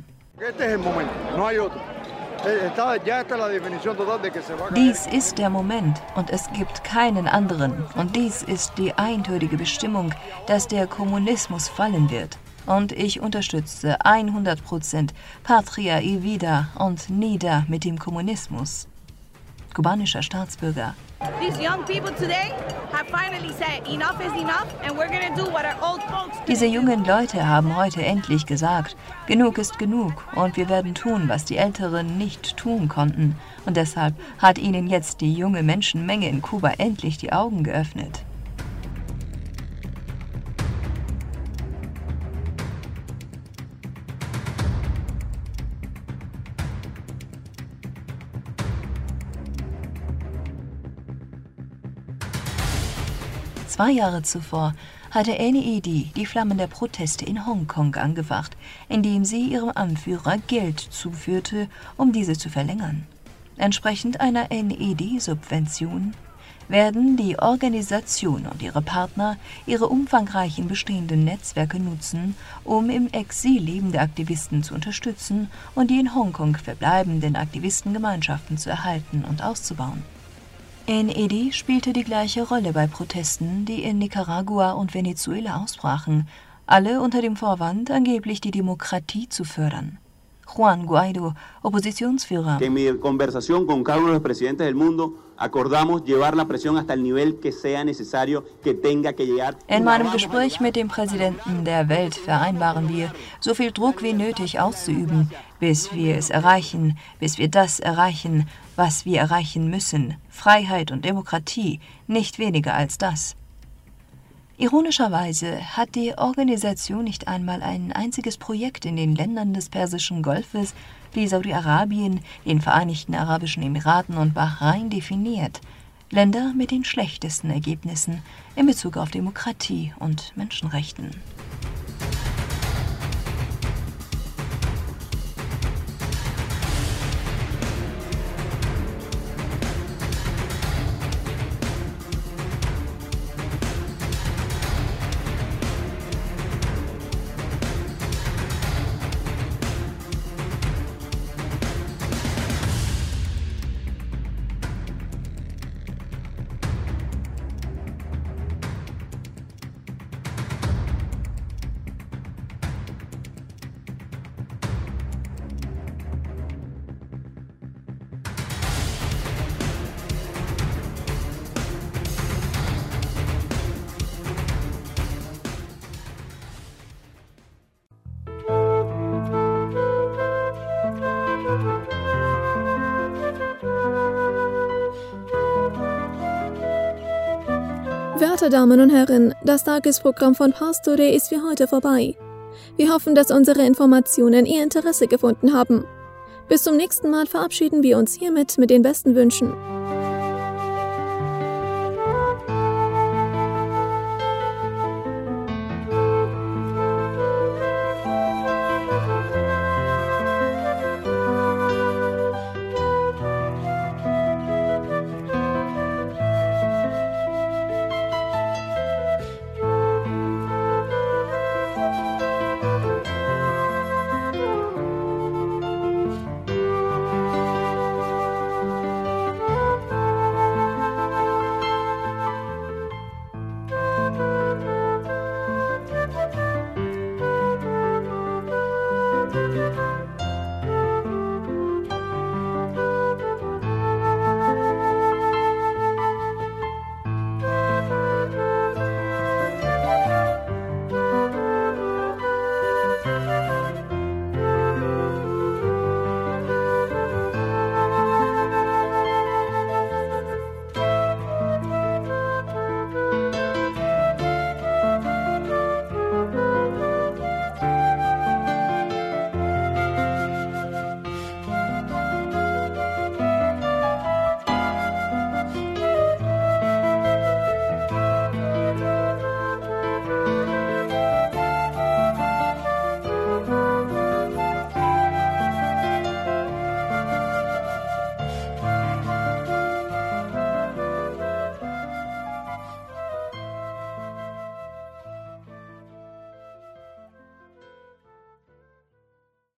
Dies ist der Moment und es gibt keinen anderen. Und dies ist die eindeutige Bestimmung, dass der Kommunismus fallen wird. Und ich unterstütze 100% Patria y Vida und nieder mit dem Kommunismus. Kubanischer Staatsbürger. Diese jungen Leute haben heute endlich gesagt, genug ist genug und wir werden tun, was die Älteren nicht tun konnten. Und deshalb hat ihnen jetzt die junge Menschenmenge in Kuba endlich die Augen geöffnet. Zwei Jahre zuvor hatte NED die Flammen der Proteste in Hongkong angefacht, indem sie ihrem Anführer Geld zuführte, um diese zu verlängern. Entsprechend einer NED-Subvention werden die Organisation und ihre Partner ihre umfangreichen bestehenden Netzwerke nutzen, um im Exil lebende Aktivisten zu unterstützen und die in Hongkong verbleibenden Aktivistengemeinschaften zu erhalten und auszubauen. NED spielte die gleiche Rolle bei Protesten, die in Nicaragua und Venezuela ausbrachen, alle unter dem Vorwand, angeblich die Demokratie zu fördern. Juan Guaido, Oppositionsführer. En mi conversación con cada uno de los presidentes del mundo acordamos llevar la presión hasta el nivel que sea necesario, que tenga que llegar. In meinem Gespräch mit dem Präsidenten der Welt vereinbaren wir, so viel Druck wie nötig auszuüben, bis wir es erreichen, bis wir das erreichen, was wir erreichen müssen. Freiheit und Demokratie, nicht weniger als das. Ironischerweise hat die Organisation nicht einmal ein einziges Projekt in den Ländern des Persischen Golfes wie Saudi-Arabien, den Vereinigten Arabischen Emiraten und Bahrain definiert. Länder mit den schlechtesten Ergebnissen in Bezug auf Demokratie und Menschenrechten. Werte Damen und Herren, das Tagesprogramm von Pastore ist für heute vorbei. Wir hoffen, dass unsere Informationen Ihr Interesse gefunden haben. Bis zum nächsten Mal verabschieden wir uns hiermit mit den besten Wünschen.